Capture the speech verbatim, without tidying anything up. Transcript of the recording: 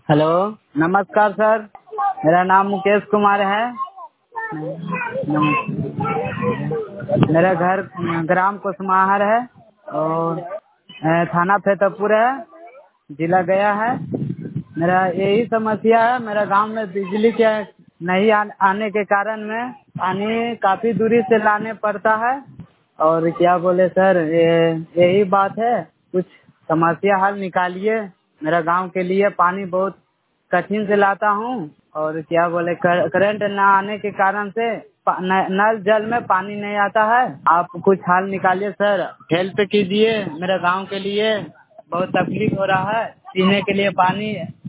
Hello, नमस्कार sir. मेरा नाम मुकेश कुमार है। मेरा घर ग्राम कुसमाहर है और अ, थाना फतेहपुर है, जिला गया है। मेरा यही समस्या है, मेरा गांव में बिजली के नहीं आ, आने के कारण में पानी काफी दूरी से लाने पड़ता है। और क्या बोले सर, ये यही बात है, कुछ समस्या हल निकालिए। मेरा गांव के लिए पानी बहुत कठिन से लाता हूँ और क्या बोले कर, करंट ना आने के कारण से पा- न- नल जल में पानी नहीं आता है। आप कुछ हल निकालिए सर, हेल्प कीजिए। मेरे गांव के लिए बहुत तकलीफ हो रहा है, पीने के लिए पानी